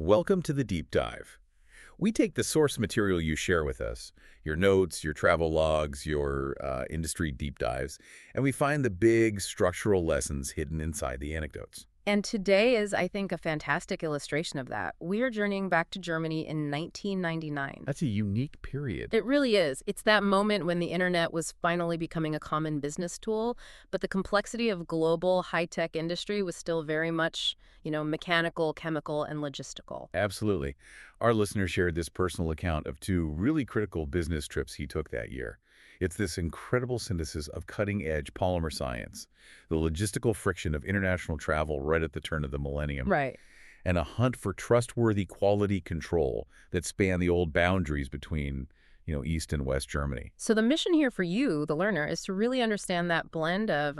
Welcome to the Deep Dive. We take the source material you share with us, your notes, your travel logs, your industry deep dives, and we find the big structural lessons hidden inside the anecdotes. And today is, I think, a fantastic illustration of that. We are journeying back to Germany in 1999. That's a unique period. It really is. It's that moment when the internet was finally becoming a common business tool, but the complexity of global high-tech industry was still very much, mechanical, chemical, and logistical. Absolutely. Our listener shared this personal account of two really critical business trips he took that year. It's this incredible synthesis of cutting-edge polymer science, the logistical friction of international travel right at the turn of the millennium, Right. and a hunt for trustworthy quality control that spanned the old boundaries between, East and West Germany. So the mission here for you, the learner, is to really understand that blend of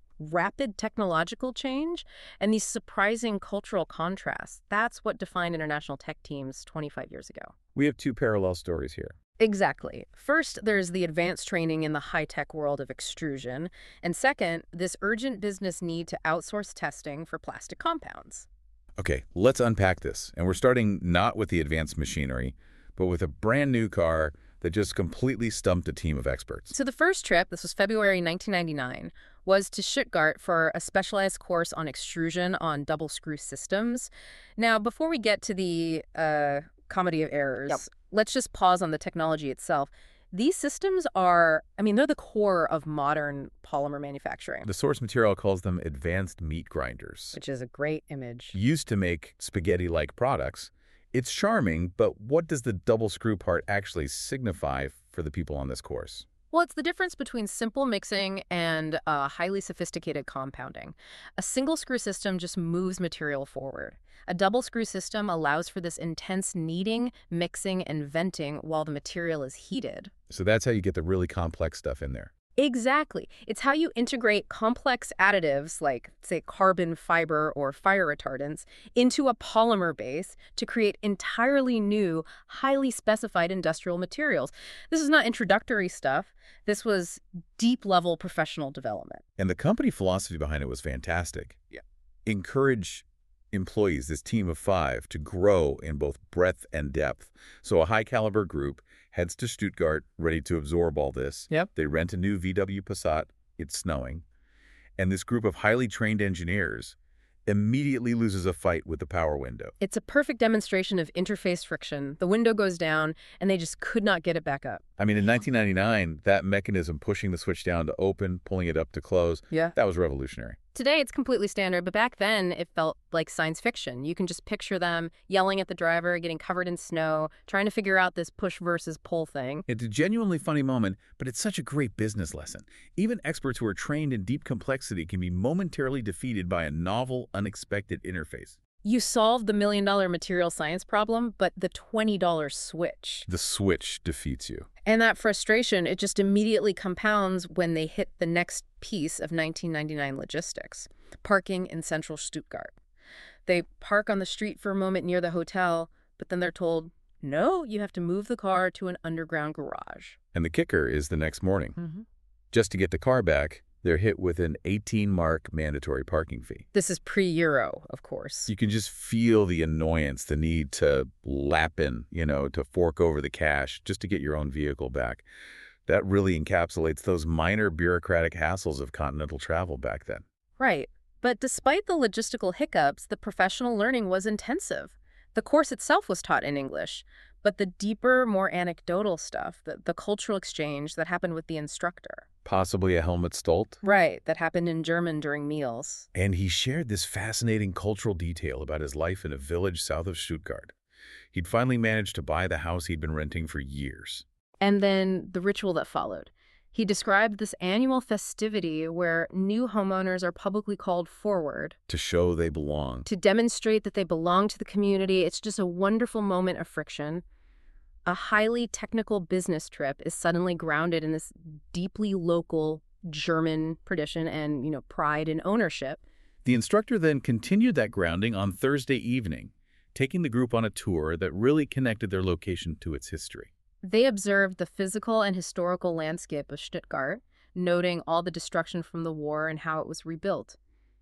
rapid technological change and these surprising cultural contrasts. That's what defined international tech teams 25 years ago. We have two parallel stories here. Exactly. First, there's the advanced training in the high-tech world of extrusion. And second, this urgent business need to outsource testing for plastic compounds. Okay, let's unpack this. And we're starting not with the advanced machinery, but with a brand new car that just completely stumped a team of experts. So the first trip, this was February 1999, was to Stuttgart for a specialized course on extrusion on double-screw systems. Now, before we get to the comedy of errors, let's just pause on the technology itself. These systems are, they're the core of modern polymer manufacturing. The source material calls them advanced meat grinders. Which is a great image. Used to make spaghetti-like products. It's charming, but what does the double screw part actually signify for the people on this course? Well, it's the difference between simple mixing and highly sophisticated compounding. A single screw system just moves material forward. A double screw system allows for this intense kneading, mixing, and venting while the material is heated. So that's how you get the really complex stuff in there. Exactly. It's how you integrate complex additives like, say, carbon fiber or fire retardants into a polymer base to create entirely new, highly specified industrial materials. This is not introductory stuff. This was deep-level professional development. And the company philosophy behind it was fantastic. Yeah. Encourage employees, this team of 5, to grow in both breadth and depth. So a high-caliber group heads to Stuttgart, ready to absorb all this. Yep. They rent a new VW Passat. It's snowing. And this group of highly trained engineers immediately loses a fight with the power window. It's a perfect demonstration of interface friction. The window goes down, and they just could not get it back up. In 1999, that mechanism pushing the switch down to open, pulling it up to close, that was revolutionary. Today, it's completely standard, but back then, it felt like science fiction. You can just picture them yelling at the driver, getting covered in snow, trying to figure out this push versus pull thing. It's a genuinely funny moment, but it's such a great business lesson. Even experts who are trained in deep complexity can be momentarily defeated by a novel, unexpected interface. You solve the $1 million material science problem, but the $20 switch. The switch defeats you. And that frustration, it just immediately compounds when they hit the next piece of 1999 logistics, parking in central Stuttgart. They park on the street for a moment near the hotel, but then they're told, no, you have to move the car to an underground garage. And the kicker is the next morning. Mm-hmm. Just to get the car back, they're hit with an 18-mark mandatory parking fee. This is pre-Euro, of course. You can just feel the annoyance, the need to lap in, to fork over the cash just to get your own vehicle back. That really encapsulates those minor bureaucratic hassles of continental travel back then. Right. But despite the logistical hiccups, the professional learning was intensive. The course itself was taught in English, but the deeper, more anecdotal stuff, the cultural exchange that happened with the instructor. Possibly a Helmut Stolt? Right, that happened in German during meals. And he shared this fascinating cultural detail about his life in a village south of Stuttgart. He'd finally managed to buy the house he'd been renting for years. And then the ritual that followed. He described this annual festivity where new homeowners are publicly called forward. To show they belong. To demonstrate that they belong to the community. It's just a wonderful moment of friction. A highly technical business trip is suddenly grounded in this deeply local German tradition and, pride and ownership. The instructor then continued that grounding on Thursday evening, taking the group on a tour that really connected their location to its history. They observed the physical and historical landscape of Stuttgart, noting all the destruction from the war and how it was rebuilt.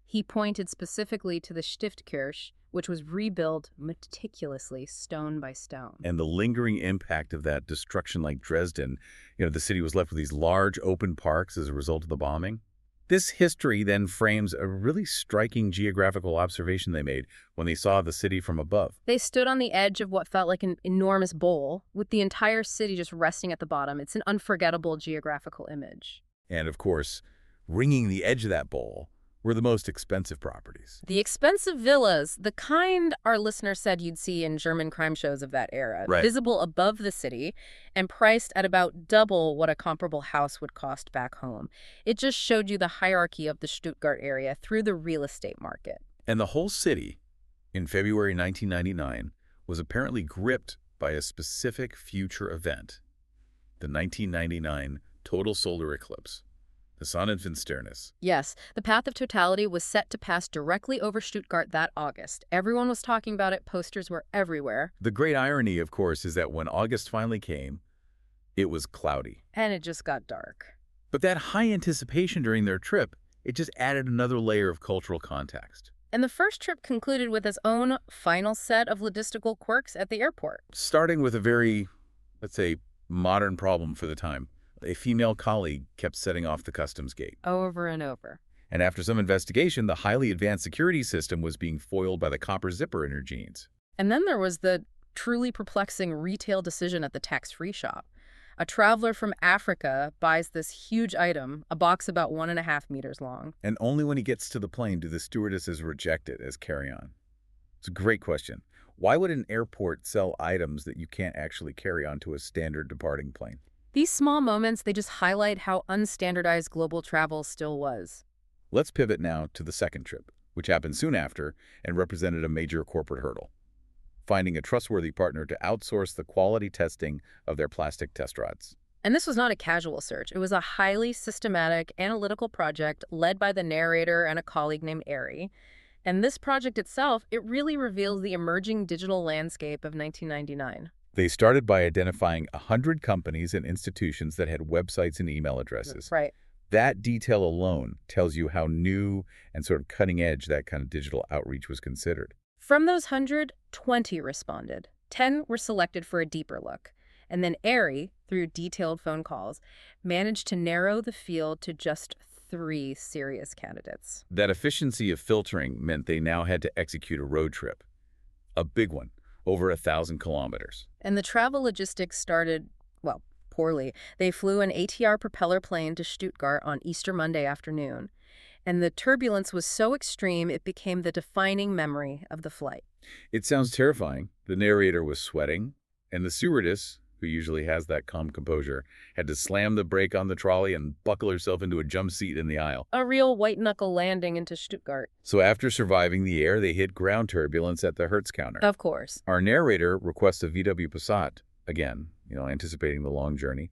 He pointed specifically to the Stiftkirche, which was rebuilt meticulously, stone by stone. And the lingering impact of that destruction, like Dresden, the city was left with these large open parks as a result of the bombing. This history then frames a really striking geographical observation they made when they saw the city from above. They stood on the edge of what felt like an enormous bowl, with the entire city just resting at the bottom. It's an unforgettable geographical image. And of course, ringing the edge of that bowl were the most expensive properties. The expensive villas, the kind our listener said you'd see in German crime shows of that era, Right. visible above the city and priced at about double what a comparable house would cost back home. It just showed you the hierarchy of the Stuttgart area through the real estate market. And the whole city, in February 1999, was apparently gripped by a specific future event, the 1999 total solar eclipse, the Sonnenfinsternis. Yes, the path of totality was set to pass directly over Stuttgart that August. Everyone was talking about it. Posters were everywhere. The great irony, of course, is that when August finally came, it was cloudy. And it just got dark. But that high anticipation during their trip, it just added another layer of cultural context. And the first trip concluded with its own final set of logistical quirks at the airport. Starting with a very, let's say, modern problem for the time. A female colleague kept setting off the customs gate. Over and over. And after some investigation, the highly advanced security system was being foiled by the copper zipper in her jeans. And then there was the truly perplexing retail decision at the tax-free shop. A traveler from Africa buys this huge item, a box about 1.5 meters long. And only when he gets to the plane do the stewardesses reject it as carry-on. It's a great question. Why would an airport sell items that you can't actually carry onto a standard departing plane? These small moments, they just highlight how unstandardized global travel still was. Let's pivot now to the second trip, which happened soon after and represented a major corporate hurdle: finding a trustworthy partner to outsource the quality testing of their plastic test rods. And this was not a casual search. It was a highly systematic, analytical project led by the narrator and a colleague named Ari. And this project itself, it really reveals the emerging digital landscape of 1999. They started by identifying 100 companies and institutions that had websites and email addresses. Right. That detail alone tells you how new and sort of cutting edge that kind of digital outreach was considered. From those 100, 20 responded. 10 were selected for a deeper look. And then Ari, through detailed phone calls, managed to narrow the field to just 3 serious candidates. That efficiency of filtering meant they now had to execute a road trip. A big one, over 1,000 kilometers. And the travel logistics started, well, poorly. They flew an ATR propeller plane to Stuttgart on Easter Monday afternoon. And the turbulence was so extreme, it became the defining memory of the flight. It sounds terrifying. The narrator was sweating, and the stewardess, who usually has that calm composure, had to slam the brake on the trolley and buckle herself into a jump seat in the aisle. A real white-knuckle landing into Stuttgart. So after surviving the air, they hit ground turbulence at the Hertz counter. Of course. Our narrator requests a VW Passat, again, anticipating the long journey.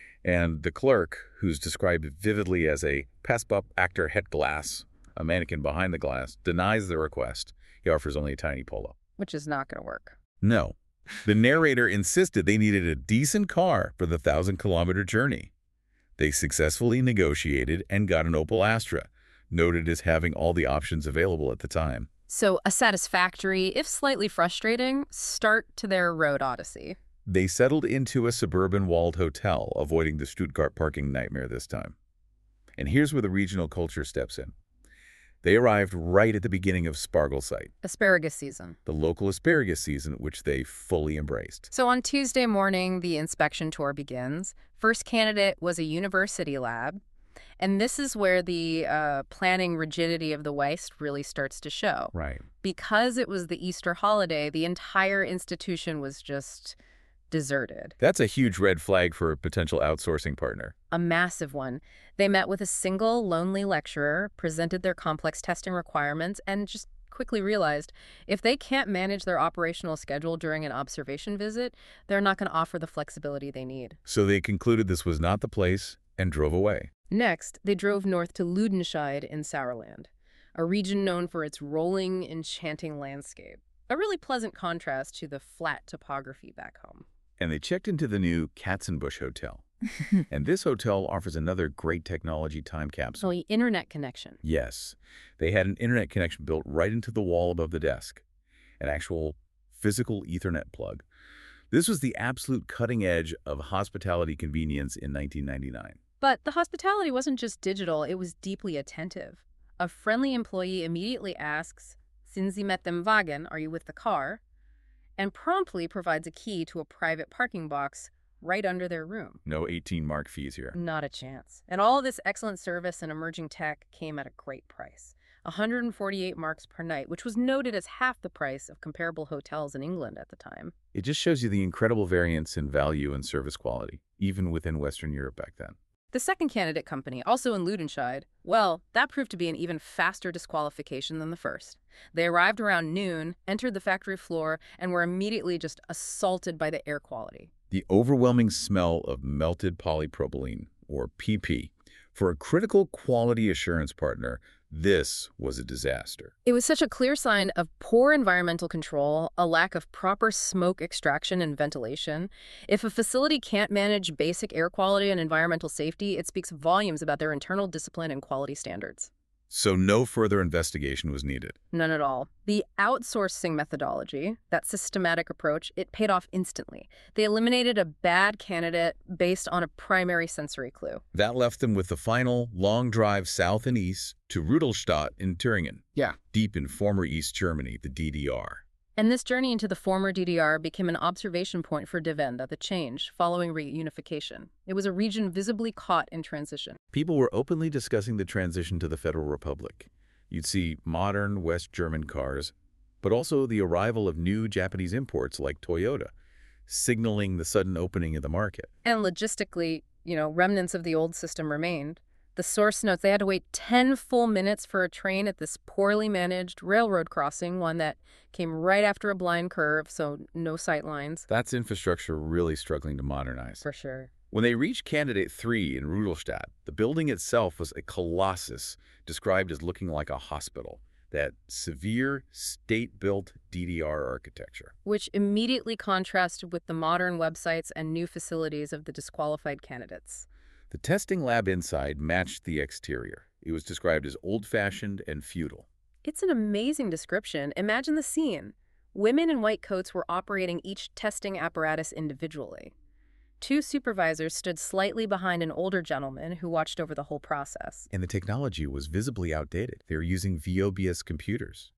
And the clerk, who's described vividly as a Passbup actor het glass, a mannequin behind the glass, denies the request. He offers only a tiny Polo. Which is not going to work. No. The narrator insisted they needed a decent car for the 1,000-kilometer journey. They successfully negotiated and got an Opel Astra, noted as having all the options available at the time. So a satisfactory, if slightly frustrating, start to their road odyssey. They settled into a suburban walled hotel, avoiding the Stuttgart parking nightmare this time. And here's where the regional culture steps in. They arrived right at the beginning of Spargelzeit, Asparagus season. the local asparagus season, which they fully embraced. So on Tuesday morning, the inspection tour begins. First candidate was a university lab. And this is where the planning rigidity of the Weist really starts to show. Right. Because it was the Easter holiday, the entire institution was just deserted. That's a huge red flag for a potential outsourcing partner. A massive one. They met with a single lonely lecturer, presented their complex testing requirements, and just quickly realized if they can't manage their operational schedule during an observation visit, they're not going to offer the flexibility they need. So they concluded this was not the place and drove away. Next, they drove north to Ludenscheid in Sauerland, a region known for its rolling, enchanting landscape. A really pleasant contrast to the flat topography back home. And they checked into the new Katzenbusch Hotel. And this hotel offers another great technology time So capsule. the internet connection. Yes, they had an internet connection built right into the wall above the desk, an actual physical Ethernet plug. This was the absolute cutting edge of hospitality convenience in 1999. But the hospitality wasn't just digital, it was deeply attentive. A friendly employee immediately asks, "Sind Sie mit dem Wagen? Are you with the car?" and promptly provides a key to a private parking box right under their room. No 18 mark fees here. Not a chance. And all of this excellent service and emerging tech came at a great price. 148 marks per night, which was noted as half the price of comparable hotels in England at the time. It just shows you the incredible variance in value and service quality, even within Western Europe back then. The second candidate company, also in Ludenscheid, well, that proved to be an even faster disqualification than the first. They arrived around noon, entered the factory floor, and were immediately just assaulted by the air quality. The overwhelming smell of melted polypropylene, or PP. For a critical quality assurance partner, this was a disaster. It was such a clear sign of poor environmental control, a lack of proper smoke extraction and ventilation. If a facility can't manage basic air quality and environmental safety, it speaks volumes about their internal discipline and quality standards. So no further investigation was needed. None at all. The outsourcing methodology, that systematic approach, it paid off instantly. They eliminated a bad candidate based on a primary sensory clue. That left them with the final long drive south and east to Rudolstadt in Thüringen. Yeah. Deep in former East Germany, the DDR. And this journey into the former DDR became an observation point for De Vende, the change following reunification. It was a region visibly caught in transition. People were openly discussing the transition to the Federal Republic. You'd see modern West German cars, but also the arrival of new Japanese imports like Toyota, signaling the sudden opening of the market. And logistically, remnants of the old system remained. The source notes they had to wait 10 full minutes for a train at this poorly managed railroad crossing, one that came right after a blind curve, so no sight lines. That's infrastructure really struggling to modernize. For sure. When they reached Candidate 3 in Rudolstadt, the building itself was a colossus, described as looking like a hospital. That severe, state-built DDR architecture. Which immediately contrasted with the modern websites and new facilities of the disqualified candidates. The testing lab inside matched the exterior. It was described as old-fashioned and feudal. It's an amazing description. Imagine the scene. Women in white coats were operating each testing apparatus individually. Two supervisors stood slightly behind an older gentleman who watched over the whole process. And the technology was visibly outdated. They were using VOBS computers.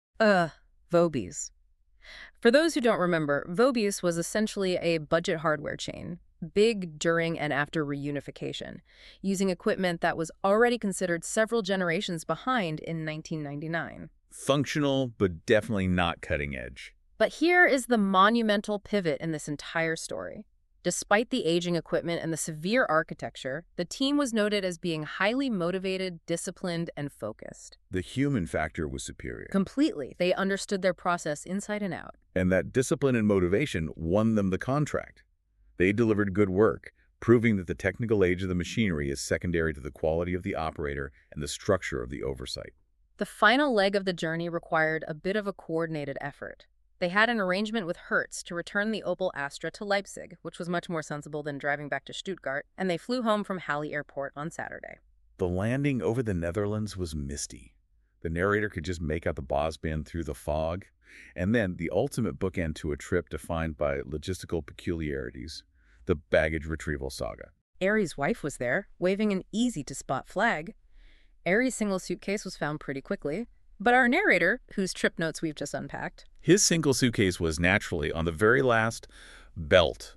Vobies. For those who don't remember, Vobies was essentially a budget hardware chain, big during and after reunification, using equipment that was already considered several generations behind in 1999. Functional, but definitely not cutting edge. But here is the monumental pivot in this entire story. Despite the aging equipment and the severe architecture, the team was noted as being highly motivated, disciplined, and focused. The human factor was superior. Completely. They understood their process inside and out. And that discipline and motivation won them the contract. They delivered good work, proving that the technical age of the machinery is secondary to the quality of the operator and the structure of the oversight. The final leg of the journey required a bit of a coordinated effort. They had an arrangement with Hertz to return the Opel Astra to Leipzig, which was much more sensible than driving back to Stuttgart, and they flew home from Halle Airport on Saturday. The landing over the Netherlands was misty. The narrator could just make out the Bosbahn through the fog, and then the ultimate bookend to a trip defined by logistical peculiarities, the baggage retrieval saga. Aries' wife was there, waving an easy-to-spot flag. Aries' single suitcase was found pretty quickly, but our narrator, whose trip notes we've just unpacked, his single suitcase was naturally on the very last belt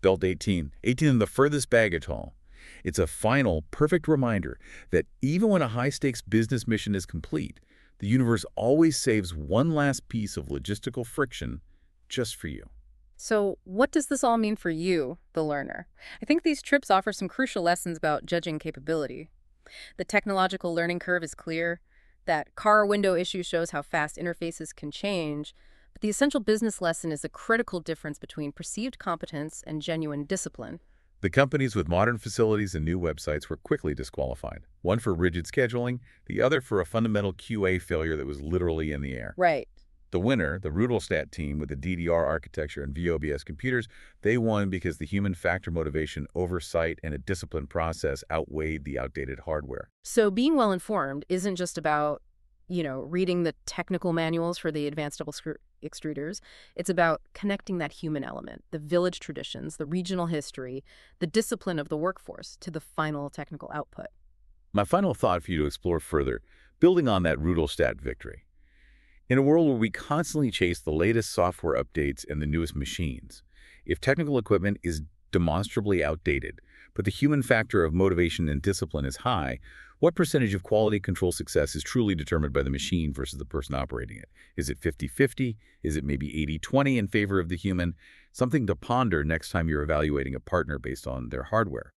18 in the furthest baggage hall. It's a final, perfect reminder that even when a high-stakes business mission is complete, the universe always saves one last piece of logistical friction just for you. So what does this all mean for you, the learner? I think these trips offer some crucial lessons about judging capability. The technological learning curve is clear. That car window issue shows how fast interfaces can change. But the essential business lesson is the critical difference between perceived competence and genuine discipline. The companies with modern facilities and new websites were quickly disqualified, one for rigid scheduling, the other for a fundamental QA failure that was literally in the air. Right. The winner, the Rudolstadt team with the DDR architecture and VOBS computers, they won because the human factor motivation, oversight, and a disciplined process outweighed the outdated hardware. So being well-informed isn't just about, reading the technical manuals for the advanced double screw extruders. It's about connecting that human element, the village traditions, the regional history, the discipline of the workforce to the final technical output. My final thought for you to explore further, building on that Rudolstadt victory. In a world where we constantly chase the latest software updates and the newest machines, if technical equipment is demonstrably outdated, but the human factor of motivation and discipline is high, what percentage of quality control success is truly determined by the machine versus the person operating it? Is it 50-50? Is it maybe 80-20 in favor of the human? Something to ponder next time you're evaluating a partner based on their hardware.